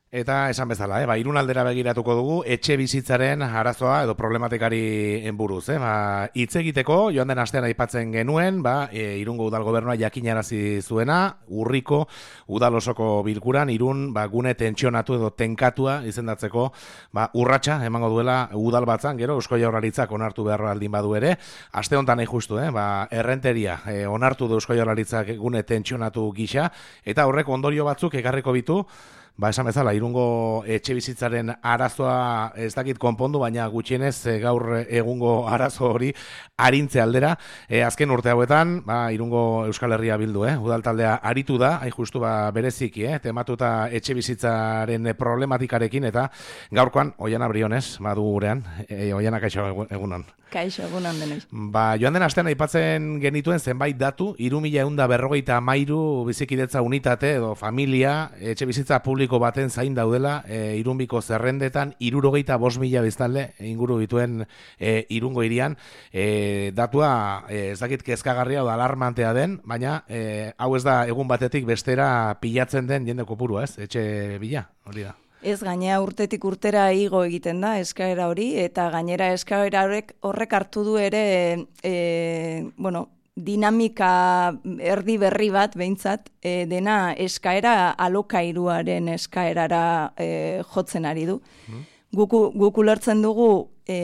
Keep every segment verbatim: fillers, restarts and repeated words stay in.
Eta esan bezala, eh, ba, Irun aldera begiratuko dugu, etxe bizitzaren arazoa edo problematikari buruz. Eh? Ba, hitz egiteko, joan den astean aipatzen genuen, ba, e, Irungo udal gobernua jakinarazi zuena, urriko udal osoko bilkuran, Irun ba, gune tentsionatu edo tenkatua izendatzeko ba, urratsa emango duela udal batzan, gero Eusko Jaurlaritzak onartu beharra aldin badu ere, aste honetan nahi justu, eh? ba, errenteria e, onartu du Eusko Jaurlaritzak gune tentsionatu gisa, eta horrek ondorio batzuk ekarriko bitu. Ba, esan bezala, Irungo etxe bizitzaren arazoa ez dakit konpondu, baina gutxienez gaur egungo arazo hori arintze aldera. E, azken urte hauetan, ba, Irungo Euskal Herria bildu, eh? Udal taldea aritu da, hain justu ba, bereziki, eh? tematuta etxe bizitzaren problematikarekin, eta gaurkoan, Oiana Briones, badu gurean, e, Oiana kaixo egunon. Kaixo egunon denez. Ba, joan den astean aipatzen genituen zenbait datu, hiru mila ehun eta berrogeita hamairu bizikidetza unitate edo familia, etxe bizitza publiko baten zain daudela, e, Irunbiko zerrendetan hirurogeita bost mila biztanle inguru dituen e, Irungo hirian, e, datua e, ez dakit kezkagarria edo alarmantea den, baina e, hau ez da egun batetik bestera pilatzen den jende kopurua, ez? Etxe bila, hori da. Ez, gainera urtetik urtera igo egiten da eskaera hori, eta gainera eskaera horrek horrek hartu du ere e, bueno, dinamika erdi berri bat behintzat, e, dena eskaera alokairuaren eskaerara e, jotzen ari du. Mm. Guku, guk ulertzen dugu e,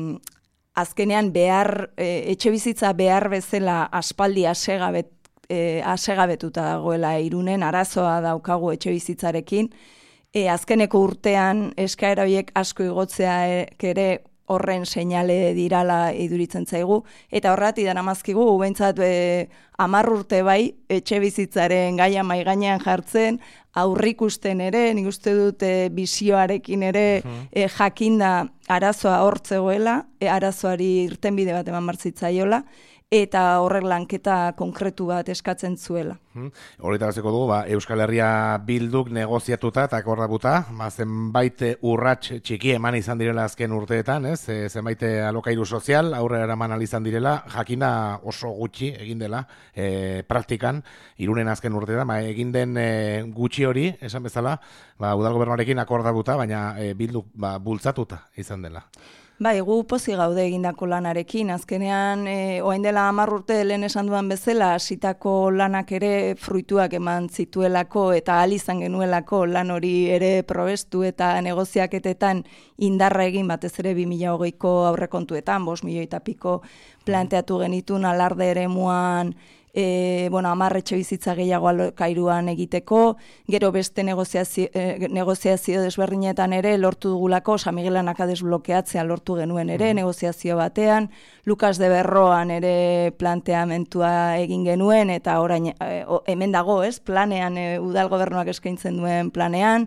azkenean behar, e, etxe bizitza behar bezala aspaldi asegabet, e, asegabetuta dagoela Irunen, arazoa daukagu etxe bizitzarekin. E, azkeneko urtean eskaera horiek asko igotzea ere horren seinale dirala iduritzen zaigu, eta horrati daramazkigu, behintzat e, hamar urte bai, etxe bizitzaren gaia mai gainean jartzen, aurrikusten ere, nik uste dut e, bizioarekin ere e, jakinda arazoa hortzegoela, e, arazoari irtenbide bat eman martzitzaiola, eta horrek lanketa konkretu bat eskatzen zuela. Hmm. Horita bazeko dugu, ba, Euskal Herria bilduk negoziatuta eta akordabuta, ba, zenbait urrats txiki eman izan direla azken urteetan, ez? E, zenbait alokairu sozial, aurrera eraman izan direla, jakina oso gutxi egin dela e, praktikan, Irunen azken urteetan, ba, egin den e, gutxi hori, esan bezala, ba, udal gobernuarekin akordabuta, baina e, bilduk ba, bultzatuta izan dela. Bai, gu pozik gaude egindako lanarekin. Azkenean, e, orain dela hamar urte lehen esan duan bezala, hasitako lanak ere fruituak eman zituelako eta ahal izan genuelako lan hori ere probestu eta negoziaketetan indarra egin batez ere bi mila hogeiko aurrekontuetan, bost milioi eta piko planteatu genitun alarde eremuan, E, bueno, hamar etxe bizitza gehiago alokairuan egiteko, gero beste negoziazio, e, negoziazio desberdinetan ere lortu dugulako, San Miguel Anaka desblokeatzea lortu genuen ere, mm. negoziazio batean, Lukas de Berroan ere planteamentua egin genuen, eta orain e, o, hemen dago, ez, planean, e, udal gobernuak eskaintzen duen planean,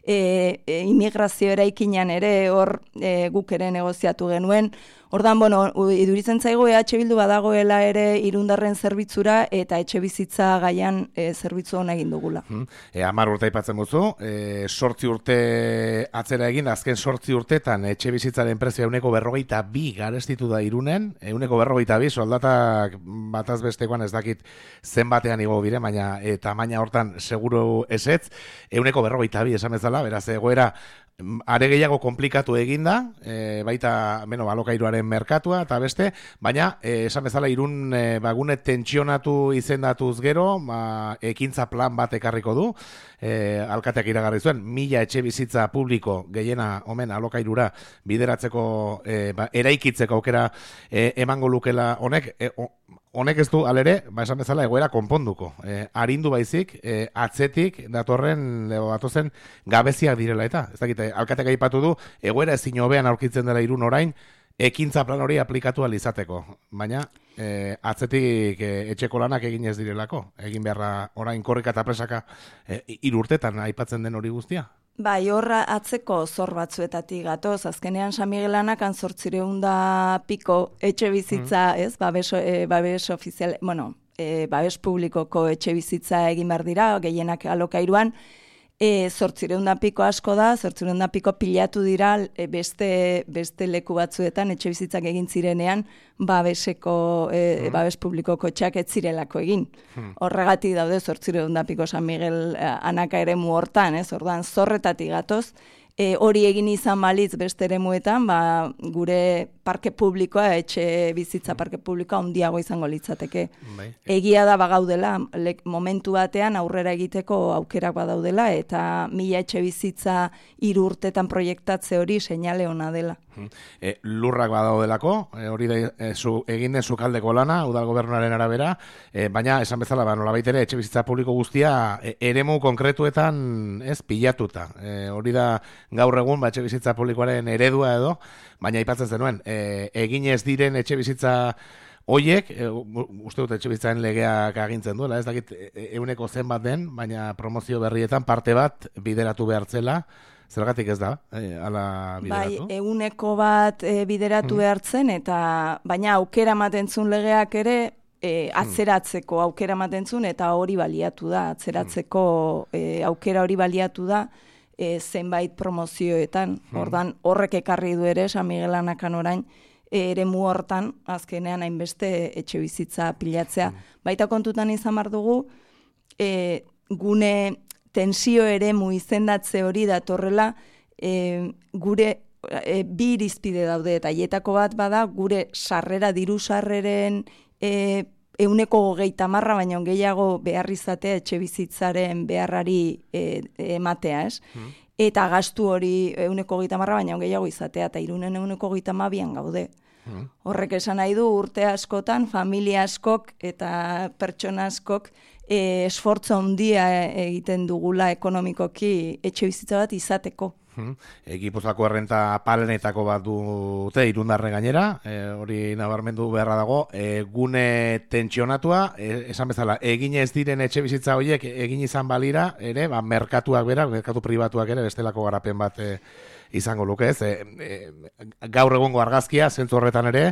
e, e, immigrazio eraikinean ere hor e, guk ere negoziatu genuen. Ordan, bueno, iduritzen zaigu E H Bildu badagoela ere irundarren zerbitzura eta etxe bizitza gaian e, zerbitzu hona egin dugula. Hmm. E, hamar urte aipatzen duzu, e, sortzi urte atzera egin, azken sortzi urtetan etxe bizitzaren prezioa euneko berrogeita bi garestitu da Irunen, euneko berrogeita bi, soldatak bataz bestekoan ez dakit zenbatean igo bire, baina e, tamaina hortan seguru ezetz, euneko berrogeita bi esan bezala, beraz egoera are gehiago komplikatu eginda, e, baita beno, alokairuaren merkatua eta beste, baina e, esan bezala Irun e, bagune tentsionatu izendatuz gero, ba, ekintza plan bat ekarriko du, e, alkateak iragarri zuen, mila etxe bizitza publiko gehiena omen alokairura bideratzeko, e, ba, eraikitzeko aukera e, emango lukela honek, e, o, honek ez du alere, ba esan bezala egoera konponduko. E, arindu baizik, e, atzetik datorren, datozen gabeziak direla eta. Ez dakite, alkatek aipatu du, egoera ezin hobean aurkitzen dela Irun orain, ekintza plan hori aplikatu ahal izateko. Baina, e, atzetik e, etxeko lanak egin ez direlako. Egin beharra orain korrika eta presaka e, irurtetan aipatzen den hori guztia. Bai, horra atzeko zor batzuetatik gatoz, azkenean San Miguelanak antzortzireun da piko etxe bizitza, mm. ez, babes, e, babes ofizial, bueno, e, babes publikoko etxe bizitza egin behar dira, gehienak alokairuan, E, zortzireun da piko asko da, zortzireun da piko pilatu dira e, beste, beste leku batzuetan, etxe bizitzak egin zirenean, babeseko, e, babes publikoko txak ez zirelako egin. Hmm. Horregatik daude zortzireun da piko San Miguel anaka eremu hortan, ez? Orduan zorretatik gatoz, E, hori egin izan balitz beste eremuetan, ba, gure parke publikoa, etxe bizitza parke publikoa ondiago izango litzateke. Bai. Egia da bagaudela, lek, momentu batean aurrera egiteko aukerak badaudela, eta mila etxe bizitza hiru urtetan proiektatze hori seinale ona dela. E, lurrak badaudelako, e, hori da e, zu, egin den sukaldeko lana, udal gobernuaren arabera, e, baina esan bezala, ba, nolabait ere, etxe bizitza publiko guztia e, eremu konkretuetan ez pilatuta. E, hori da gaur egun ba, etxe bizitza publikoaren eredua edo, baina aipatzen zenuen, e, egin ez diren etxe bizitza hoiek, e, uste dut etxe bizitzaren legeak agintzen duela, ez dakit euneko zen bat den, baina promozio berrietan parte bat bideratu behartzela. Zergatik ez da, eh, ala bideratu? Bai, euneko bat e, bideratu hmm. behartzen, eta baina aukera matentzun legeak ere e, atzeratzeko aukera matentzun, eta hori baliatu da, atzeratzeko e, aukera hori baliatu da e, zenbait promozioetan. Hmm. Ordan horrek ekarri du ere, San Miguel anakan orain, e, eremu hortan, azkenean hainbeste etxe bizitza pilatzea. Hmm. Baita kontutan izan behar dugu, e, gune tensio eremu izendatze hori datorrela, e, gure e, bi irizpide daude, eta hietako bat bada gure sarrera, diru sarreren e, euneko hogeita marra, baina gehiago behar izatea etxe bizitzaren beharrari e, ematea, ez? Hmm. Eta gastu hori euneko hogeita marra, baina gehiago izatea, eta Irunen euneko hogeita mabian gaude. Hmm. Horrek esan nahi du urte askotan, familia askok eta pertsona askok E, esfortza handia egiten dugula ekonomikoki etxe bizitza bat izateko. Hmm. E, Gipuzkoako errenta palenetako bat dute Irundarre gainera, e, hori nabarmendu beharra dago, e, gune tentsionatua, e, esan bezala, egin ez diren etxe bizitza horiek egin izan balira, ere, ba, merkatuak bera, merkatu pribatuak ere, bestelako garapen bat e, izango luke, ez? E, e, gaur egungo argazkia, zentzu horretan ere,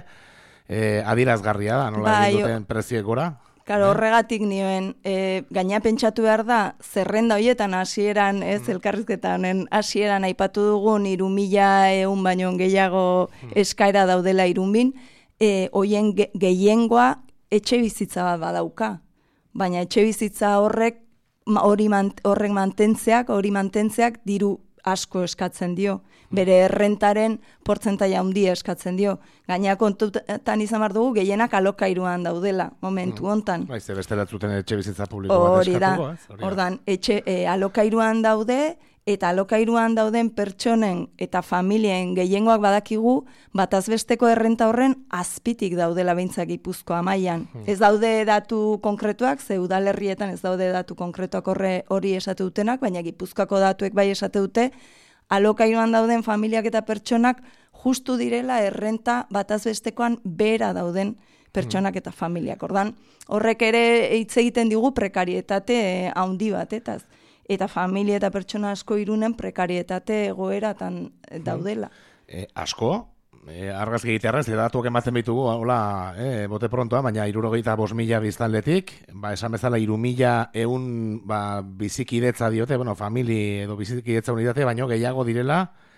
e, adirazgarria da, nola bai, egin duten preziek gora? Karo, horregatik nioen, e, gaina pentsatu behar da, zerrenda horietan hasieran, ez, mm. elkarrizketa honen hasieran aipatu dugun, iru mila eun baino gehiago mm. eskaera daudela Irunbin, e, hoien ge, gehiengoa etxe bizitza bat badauka. Baina etxe bizitza horrek, hori mant, horrek mantentzeak, hori mantentzeak diru asko eskatzen dio. Bere errentaren portzentaia handia eskatzen dio. Gaina kontutan izan behar dugu, gehienak alokairuan daudela, momentu hontan. Baiz, bestela zuten etxe bizitza publiko bat eskatuko, ez? Ordan, etxe, e, alokairuan daude, eta alokairuan dauden pertsonen eta familien gehiengoak badakigu, batazbesteko errenta horren azpitik daudela behintzak Gipuzkoa mailan. Hmm. Ez daude datu konkretuak, ze udalerrietan ez daude datu konkretuak horre hori esate dutenak, baina Gipuzkoako datuek bai esate dute, alokairuan dauden familiak eta pertsonak justu direla errenta batazbestekoan bera dauden pertsonak eta familiak. Ordan, horrek ere hitz egiten digu prekarietate handi batetaz. Eta familia eta pertsona asko Irunen prekarietate egoeratan daudela. E, asko? E, argazki egitearrez, datuak ematen bitugu, hola, e, bote prontoa, baina irurogeita bost mila biztanletik, ba, esan bezala iru mila eun ba, bizikidetza diote, bueno, famili edo bizikidetza unitate, baino gehiago direla,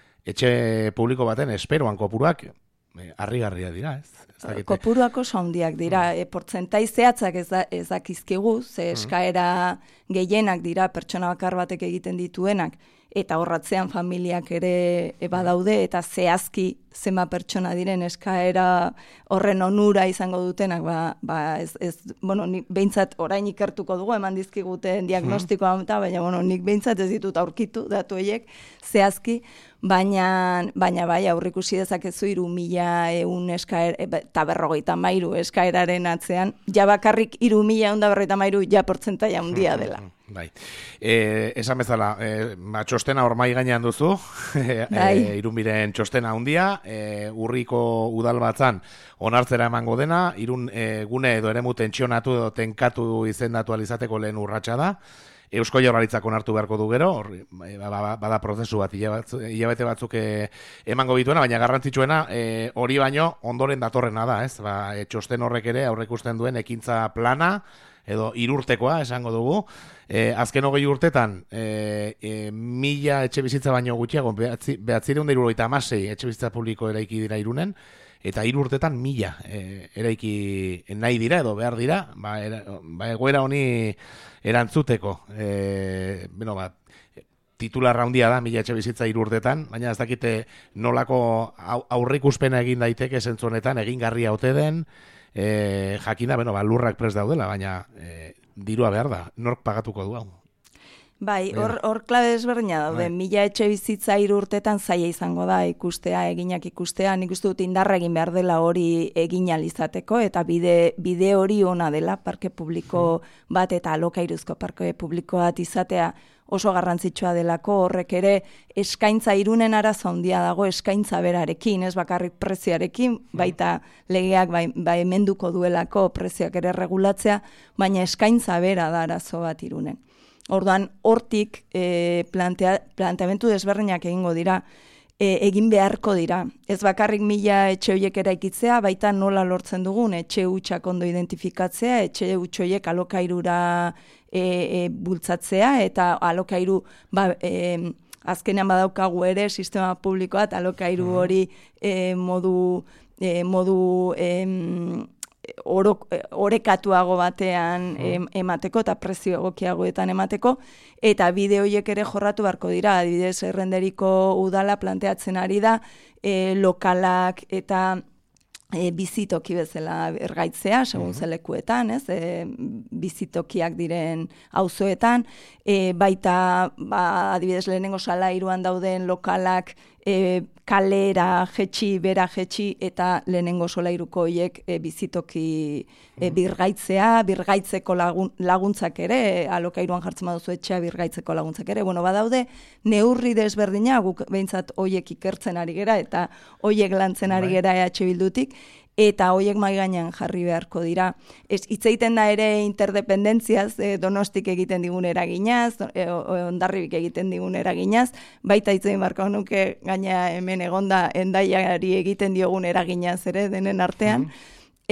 etxe publiko baten esperoan kopuruak, e, harrigarria dira, ez? ez Kopuruako sondiak dira, mm. e, portzentai zehatzak ez, da, ez dakizkigu, ze eskaera gehienak dira pertsona bakar batek egiten dituenak, eta horratzean familiak ere badaude, eta zehazki zema pertsona diren eskaera horren onura izango dutenak, ba, ba ez, ez, bueno, nik behintzat orain ikertuko dugu, eman dizkiguten diagnostikoa, eta baina, bueno, nik behintzat ez ditut aurkitu, datu horiek, zehazki, baina, baina bai, aurrikusi dezakezu iru mila eun eskaera, eta berrogeita mairu eskaeraren atzean, ja bakarrik iru mila eun da berrogeita mairu ja portzentaia handia dela. Bai. E, esan bezala, e, ba, txostena hor mai gainean duzu, e, e, Irunbiren txostena handia, e, urriko udal batzan onartzera emango dena, Irun e, gune edo eremu tentsionatu edo tenkatu izendatu alizateko lehen urratsa da. Eusko Jaurlaritzak onartu beharko du gero, hor, bada, bada prozesu bat, hilabete batzuk e, emango bituena, baina garrantzitsuena e, hori baino ondoren datorrena da, ez? Ba, e, txosten horrek ere aurrekusten duen ekintza plana, edo irurtekoa esango dugu, e, azken hogei urtetan e, e, mila etxe bizitza baino gutxiago, behatzireun da hirurogeita hamasei etxe bizitza publiko eraiki dira Irunen, eta hiru urtetan mila e, eraiki nahi dira edo behar dira, ba, era, ba egoera honi erantzuteko. E, bueno, ba, titularra handia da, mila etxe bizitza hiru urtetan, baina ez dakite nolako aurrikuspena egin daiteke zentzu honetan, egingarria ote den, e, jakina, bueno, ba, lurrak prest daudela, baina e, dirua behar da, nork pagatuko du hau. Bai, hor, hor klabe desberdina daude, mila etxe bizitza hiru urtetan zaila izango da ikustea, eginak ikustea, nik uste dut indarra egin behar dela hori egin alizateko, eta bide, bide hori ona dela, parke publiko bat eta alokairuzko parke publiko bat izatea oso garrantzitsua delako, horrek ere eskaintza Irunen arazo handia dago, eskaintza berarekin, ez bakarrik prezioarekin, baita legeak bai, bai emenduko duelako prezioak ere regulatzea, baina eskaintza bera da arazo bat Irunen. Orduan, hortik e, plantea, planteamentu desberdinak egingo dira, e, egin beharko dira. Ez bakarrik mila etxe horiek eraikitzea, baita nola lortzen dugun, etxe hutsak ondo identifikatzea, etxe huts horiek alokairura e, e, bultzatzea, eta alokairu, ba, e, azkenean badaukagu ere, sistema publikoa, alokairu hori e, modu, e, modu e, Orok, orekatuago batean em, emateko eta prezio egokiagoetan emateko, eta bide horiek ere jorratu beharko dira, adibidez Errenderiko udala planteatzen ari da, e, lokalak eta e, bizitoki bezala ergaitzea, segun zelekuetan, ez, e, bizitokiak diren auzoetan, e, baita, ba, adibidez lehenengo salairuan dauden lokalak, E, kalera jetxi, bera jetxi, eta lehenengo solairuko horiek e, bizitoki e, birgaitzea, birgaitzeko lagun, laguntzak ere, e, alokairuan jartzen baduzu etxea birgaitzeko laguntzak ere. Bueno, badaude neurri desberdina, guk behintzat horiek ikertzen ari gera, eta horiek lantzen ari gera E H Bildutik, eta horiek mai gainean jarri beharko dira. Ez hitz egiten da ere interdependentziaz, e, Donostik egiten digun eraginaz, e, Hondarribik egiten digun eraginaz, baita hitz egin barko nuke gaina hemen egonda Hendaiari egiten diogun eraginaz ere denen artean. Mm.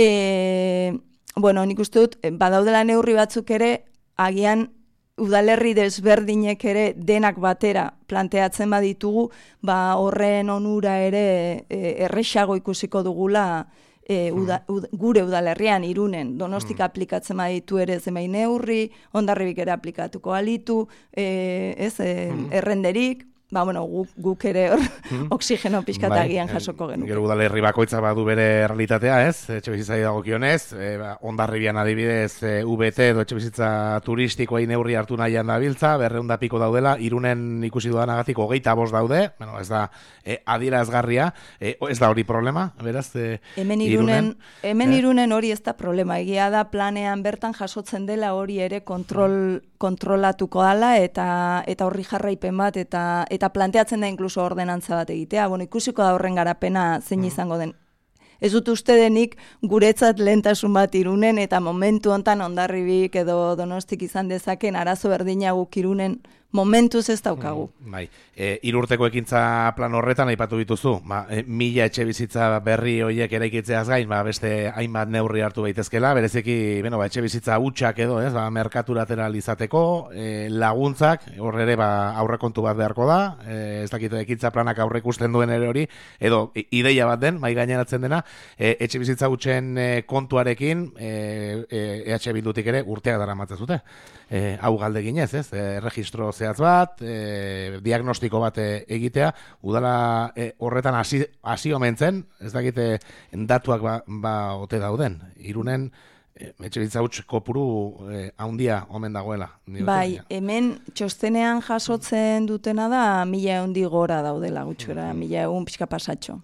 E, bueno, nik uste dut, badaudela neurri batzuk ere, agian udalerri desberdinek ere denak batera planteatzen baditugu, ba horren onura ere e, erresago ikusiko dugula E, uda, ud, gure udalerrian Irunen, Donostik mm. aplikatzen baditu ere zenbait neurri, Hondarribik ere aplikatuko alitu, e, ez, e, mm. Errenderik, ba, bueno, guk, guk ere hor mm. oksigeno pixkatagian bai, jasoko genuke. Gero udalerri bakoitza badu bere realitatea, ez? Etxe bizitzai dagokionez, e, ba, Hondarribian adibidez e, U B T edo etxe bizitza turistikoei neurri hartu nahian dabiltza, berreunda piko daudela, Irunen ikusi dudanagatik hogeita bost daude, bueno, ez da e, adierazgarria, e, ez da hori problema, beraz, e, hemen Irunen, hemen eh? Irunen hori ez da problema, egia da planean bertan jasotzen dela hori ere kontrol, kontrolatuko dala, eta, eta horri jarraipen bat, eta, eta planteatzen da inkluso ordenantza bat egitea. Bueno, ikusiko da horren garapena zein izango den. Ez dut uste denik guretzat lehentasun bat Irunen, eta momentu hontan Hondarribik edo Donostik izan dezaken arazo berdina guk Irunen momentuz ez daukagu. Mm, bai, e, irurteko ekintza plan horretan aipatu dituzu, ba, e, mila etxe bizitza berri horiek eraikitzeaz gain, ba, beste hainbat neurri hartu daitezkela, bereziki, bueno, ba, etxe bizitza hutsak edo, ez, ba, merkaturatera izateko, e, laguntzak, hor ere, ba, aurrekontu bat beharko da, e, ez dakit ekintza planak aurre ikusten duen ere hori, edo ideia bat den, mai gaineratzen dena, e, etxe bizitza hutsen e, kontuarekin, e, e, E H Bildutik ere urteak dara matzen zute. E, hau galdeginez, ez, e, registro zehatz bat, e, diagnostiko bat e, egitea, udala e, horretan hasi, hasi omentzen, ez dakite datuak ba, ba ote dauden. Irunen e, etxe bizitza huts kopuru e, haundia omen dagoela. Bai, hemen txostenean jasotzen dutena da mila eundi gora daudela gutxura, mm-hmm. mila egun pixka pasatxo.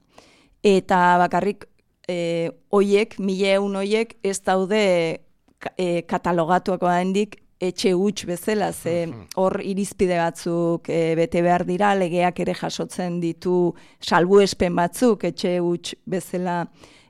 Eta bakarrik e, oiek, mila egun oiek ez daude e, katalogatuak handik etxe huts bezala, ze hor irizpide batzuk e, bete behar dira, legeak ere jasotzen ditu salbuespen batzuk etxe huts bezala,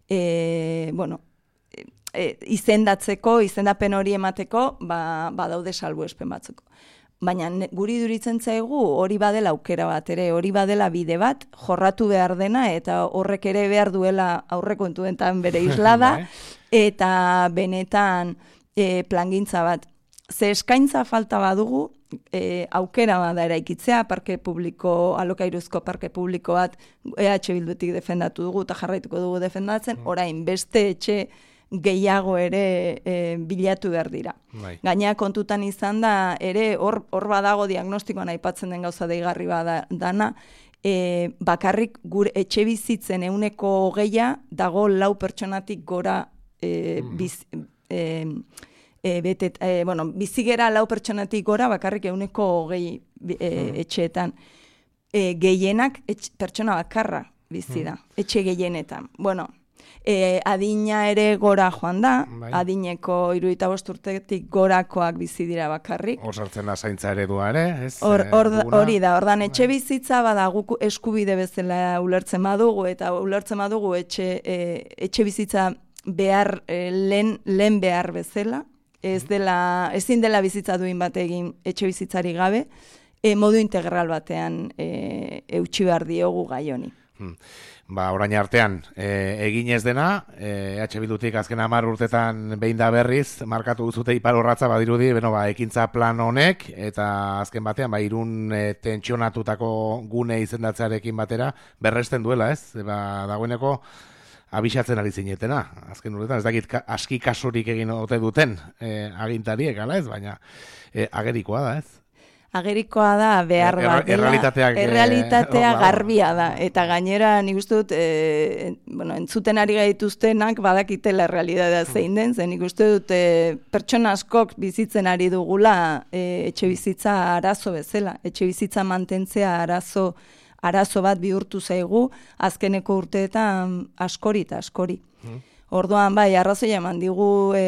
e, bueno, e, izendatzeko, izendapen hori emateko, ba, badaude salbuespen batzuk. Baina guri duritzen zaigu hori badela aukera bat ere, hori badela bide bat, jorratu behar dena, eta horrek ere behar duela aurrekontuetan bere islada, eta benetan e, plangintza bat. Ze eskaintza falta badugu, e, aukera bada eraikitzea, parke publiko, alokairuzko parke publiko bat E H Bildutik defendatu dugu eta jarraituko dugu defendatzen, orain beste etxe gehiago ere e, bilatu behar dira. Bai. Gaina kontutan izan da, ere hor, hor badago diagnostikoan aipatzen den gauza deigarri bada dana, e, bakarrik gure etxe bizitzen euneko hogeia dago lau pertsonatik gora e, biz, e, E, betet, e, bueno, bizigera lau pertsonatik gora bakarrik euneko hogei e, etxeetan. E, gehienak etx, pertsona bakarra bizi da, etxe gehienetan. Bueno, e, adina ere gora joan da, bai. Adineko hirurogeita bost urtetik gorakoak bizi dira bakarrik. Hor sartzen da zaintza eredua ere, ez? Hor, hor, hori da, ordan etxe bizitza bada guk eskubide bezala ulertzen badugu, eta ulertzen badugu etxe, e, etxe bizitza behar, e, lehen, lehen behar bezala, ez dela, ezin dela bizitza duin bat egin etxe bizitzari gabe, e, modu integral batean e, eutxi behar diogu gai honi. Hmm. Ba, orain artean, e, egin ez dena, e, E H Bildutik azken hamar urtetan behin da berriz, markatu duzute ipar horratza badirudi, beno, ba, ekintza plan honek, eta azken batean, ba, irun e, tentsionatutako gune izendatzearekin batera, berresten duela, ez? E, ba, dagoeneko, abixatzen ari zinetena, azken urtetan, ez dakit ka, aski kasurik egin ote duten e, agintariek, ala ez, baina e, agerikoa da, ez? Agerikoa da, behar bat. Er, errealitateak, errealitatea e, garbia da, eta gainera nik uste dut, e, bueno, entzuten ari gaituztenak badakitela errealitatea zein den, zen nik uste dut e, pertsona askok bizitzen ari dugula e, etxe bizitza arazo bezala, etxe bizitza mantentzea arazo arazo bat bihurtu zaigu, azkeneko urteetan askori eta askori. Hmm. Orduan, bai, arrazoi eman digu, e,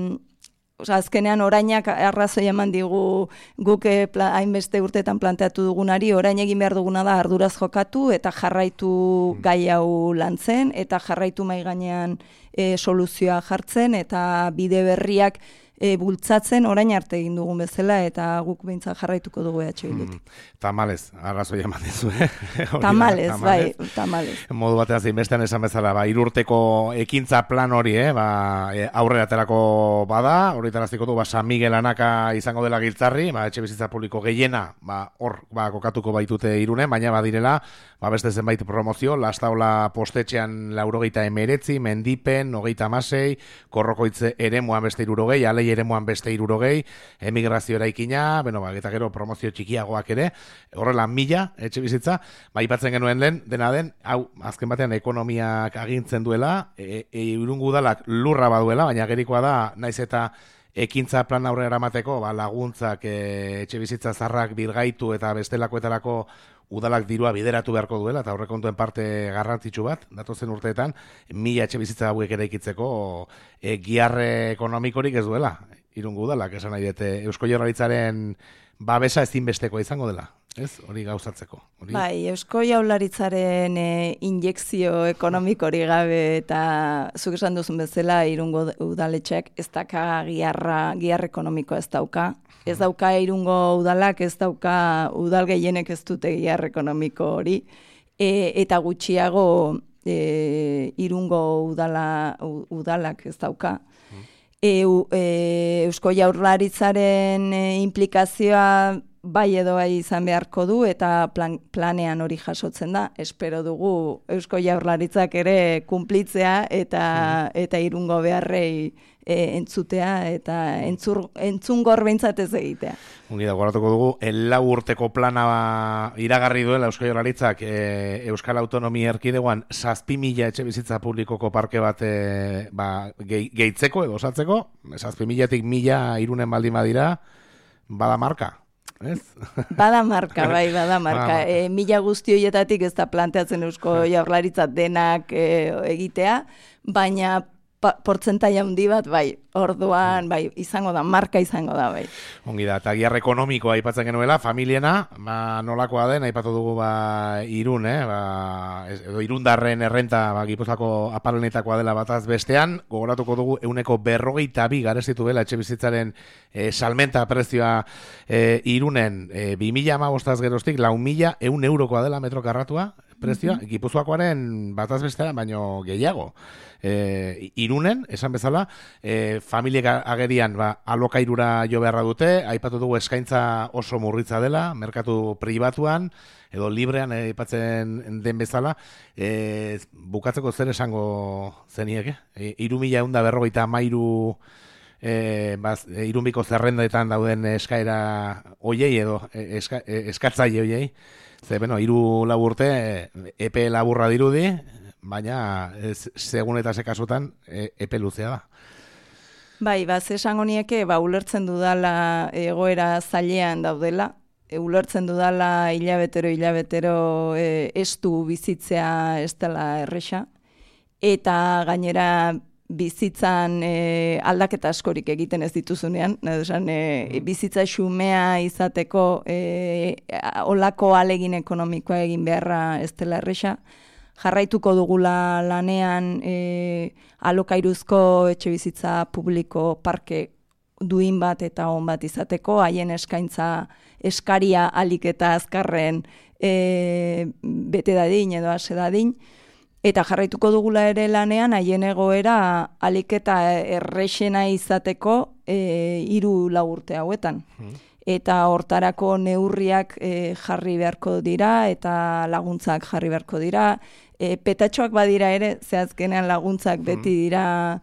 oza, azkenean orainak arrazoi eman digu guk e, hainbeste urteetan planteatu dugunari, orain egin behar duguna da arduraz jokatu eta jarraitu hmm. gai hau lantzen, eta jarraitu mai gainean e, soluzioa jartzen, eta bide berriak E, bultzatzen orain arte egin dugun bezala, eta guk behintzat jarraituko dugu E H Bildutik. Mm, tamalez, arrazoi eman dizu, eh? Tamalez, bai, tamalez. Modu batean zein bestean esan bezala, ba, irurteko ekintza plan hori, eh? Ba, e, aurrera aterako bada, hori taraztiko du, ba, San Miguel Anaka izango dela Giltzarri, ba, etxe bizitza publiko gehiena, ba, hor, ba, kokatuko baitute Irunen, baina badirela, ba, beste zenbait promozio, Lastaula postetxean laurogeita emeretzi, Mendipen, hogeita amasei, Korrokoitze eremuan beste irurogei, Alei eremuan beste hirurogei, emigrazio eraikina, bueno, ba, eta gero promozio txikiagoak ere, horrela mila etxe bizitza, ba, ipatzen genuen lehen, dena den, hau, azken batean ekonomiak agintzen duela, e, e, Irungo udalak lurra baduela, baina gerikoa da, naiz eta ekintza plan aurrera eramateko, ba, laguntzak e, etxe bizitza zarrak birgaitu eta bestelakoetarako udalak dirua bideratu beharko duela, eta aurrekontuen parte garrantzitsu bat, datozen urteetan, mila etxe bizitza hauek eraikitzeko e, giarre ekonomikorik ez duela, Irungo udalak, esan nahi dute, Eusko Jaurlaritzaren babesa ezinbestekoa izango dela, ez? Hori gauzatzeko. Hori... Bai, Eusko Jaurlaritzaren e, injekzio ekonomikori gabe, eta zuk esan duzun bezala, Irungo udaletxeak ez daka giarra, giar ekonomikoa ez dauka, ez dauka Irungo udalak, ez dauka udal gehienek ez dute giar ekonomiko hori, e, eta gutxiago e, Irungo udala, udalak ez dauka. E, e, Eusko Jaurlaritzaren e, implikazioa bai edo bai izan beharko du, eta plan, planean hori jasotzen da. Espero dugu Eusko Jaurlaritzak ere kunplitzea eta, mm. eta Irungo beharrei e, entzutea eta entzur, entzungor behintzat ez egitea. Ungi da, guardatuko dugu, lau urteko plana iragarri duela Eusko Jaurlaritzak e, Euskal Autonomia Erkidegoan zazpi mila etxe bizitza publikoko parke bat e, ba, gehi, gehitzeko edo osatzeko, zazpi milatik mila Irunen baldin badira, bada marka. Ez? Bada marka, bai, bada marka. E, mila guzti horietatik ez da planteatzen Eusko Jaurlaritza denak e, egitea, baina pa, portzentai handi bat, bai, orduan, bai, izango da, marka izango da, bai. Ongi da, eta giar ekonomikoa aipatzen genuela, familiena, ba, nolakoa den, aipatu dugu, ba, Irun, eh, ba, edo Irundarren errenta, ba, Gipuzkoako aparlenetakoa dela bataz bestean, gogoratuko dugu, euneko berrogeita bi garestitu dela etxe bizitzaren e, salmenta prezioa e, Irunen, e, bi mila hamabostaz geroztik, lau mila eun eurokoa dela metro karratua, prezioa, mm-hmm. Gipuzkoakoaren bataz bestera, baino gehiago. E, Irunen, esan bezala, e, familiek agerian ba, alokairura jo beharra dute, aipatu dugu eskaintza oso murritza dela, merkatu pribatuan, edo librean aipatzen den bezala, e, bukatzeko zer esango zenieke? E, Iru mila eunda berrogeita amairu E, baz, e, irunbiko zerrendetan dauden eskaera oiei edo eska, e, eskatzaile oiei. Ze, bueno, iru laburte epe laburra dirudi, baina ez, segun eta sekasutan e, epe luzea da. Bai, baz, esango nieke, ba, ulertzen dudala egoera zailean daudela, e, ulertzen dudala hilabetero, hilabetero e, estu bizitzea ez dela erresa, eta gainera bizitzan e, aldaketa askorik egiten ez dituzunean, esan, e, bizitza xumea izateko e, olako alegin ekonomikoa egin beharra ez dela erresa. Jarraituko dugula lanean e, alokairuzko etxe bizitza publiko parke duin bat eta on bat izateko, haien eskaintza eskaria alik eta azkarren e, bete dadin edo ase dadin, eta jarraituko dugula ere lanean haien egoera alik eta errexena izateko e, hiru lau urte hauetan. Hmm. Eta hortarako neurriak e, jarri beharko dira eta laguntzak jarri beharko dira. E, petatxoak badira ere, zehazkenean laguntzak beti dira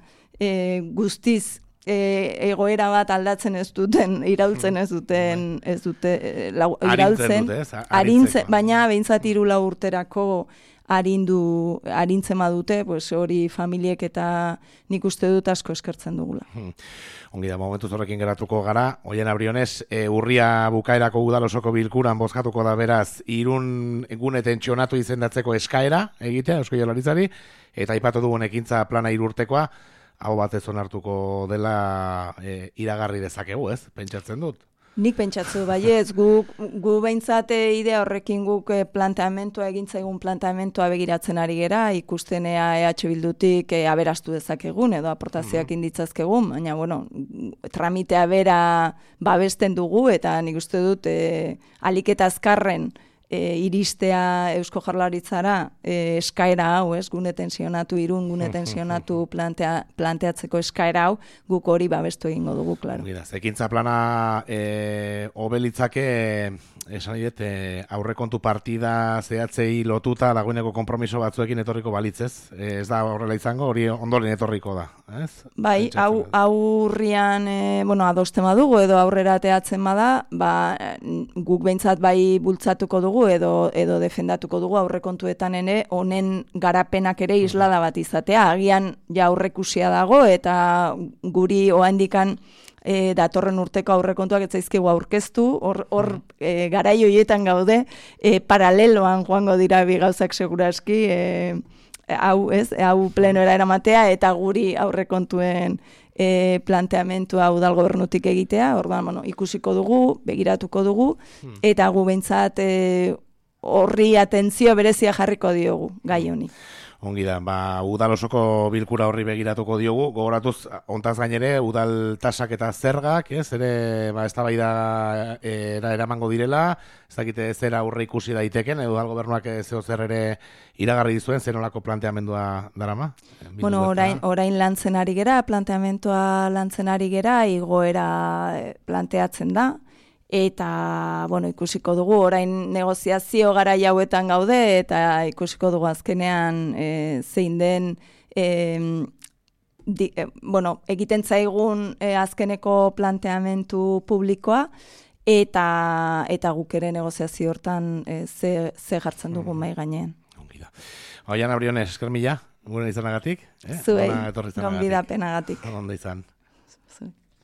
e, guztiz e, egoera bat aldatzen ez duten, iraultzen ez duten, ez dute, e, lau, iraultzen, dute, ez? Arintzen, baina behintzat hiru lau urterako arindu, arintzen badute, pues hori familiek eta nik uste dut asko eskertzen dugula. Hmm. Ongi da, momentu horrekin geratuko gara, Oien Abriones, e, urria bukaerako udalosoko bilkuran bozkatuko da beraz, Irun gune tentsionatu izendatzeko eskaera egitea, Eusko Jaurlaritzari, eta aipatu dugun ekintza plana hirurtekoa, hau batez onartuko dela e, iragarri dezakegu, ez? Pentsatzen dut. Nik pentsatzu, baiez, gu, gu behintzate idea horrekin guk planteamentua egintzaigun planteamentua begiratzen ari gera, ikustenea E H Bildutik e, aberastu dezakegun edo aportazioak mm-hmm. inditzazkegun, baina, bueno, tramitea bera babesten dugu eta nik uste dut e, alik eta azkarren E, iristea Eusko Jaurlaritzara e, eskaera hau, ez, gune tensionatu irun, gune tensionatu plantea, planteatzeko eskaera hau, guk hori babestu egingo dugu, klaro. Ekintza plana e, obelitzake, esan diet, e, aurrekontu partida zehatzei lotuta dagoeneko konpromiso batzuekin etorriko balitzez, e, ez da horrela izango, hori ondoren etorriko da, ez? Bai, hau, aurrian, e, bueno, adosten badugu edo aurrera teatzen bada, ba, guk behintzat bai bultzatuko dugu, edo edo defendatuko dugu aurrekontuetan ere honen garapenak ere islada bat izatea. Agian ja aurrekusia dago eta guri oraindikan e, datorren urteko aurrekontuak ez zaizkigu aurkeztu, hor hor e, garai hoietan gaude, e, paraleloan joango dira bi gauzak segurazki, e, hau, ez, hau plenoera eramatea eta guri aurrekontuen E, planteamentua udal gobernutik egitea, orduan, bueno, ikusiko dugu, begiratuko dugu, hmm. eta gu behintzat e, horri atentzio berezia jarriko diogu, gai honi. Ongi da, ba, udal osoko bilkura horri begiratuko diogu, gogoratuz, ontaz gainere, udal tasak eta zergak, ez, ere, ba, ez da bai da era eramango direla, ez dakite zera aurre ikusi daiteken, edo udal gobernuak zeo zer ere iragarri dizuen, zenolako planteamendua darama? Bueno, orain, orain lantzen ari gera, planteamentua lantzen ari gera, igoera planteatzen da, eta, bueno, ikusiko dugu, orain negoziazio gara jauetan gaude, eta ikusiko dugu azkenean e, zein den, e, di, e, bueno, egiten zaigun e, azkeneko planteamentu publikoa, eta eta guk ere negoziazio hortan e, ze, ze jartzen dugu mm. mai gainean. Oian Abriones, esker mila, gure izanagatik. Eh? Zuei, gonbidapenagatik. Ondo izan.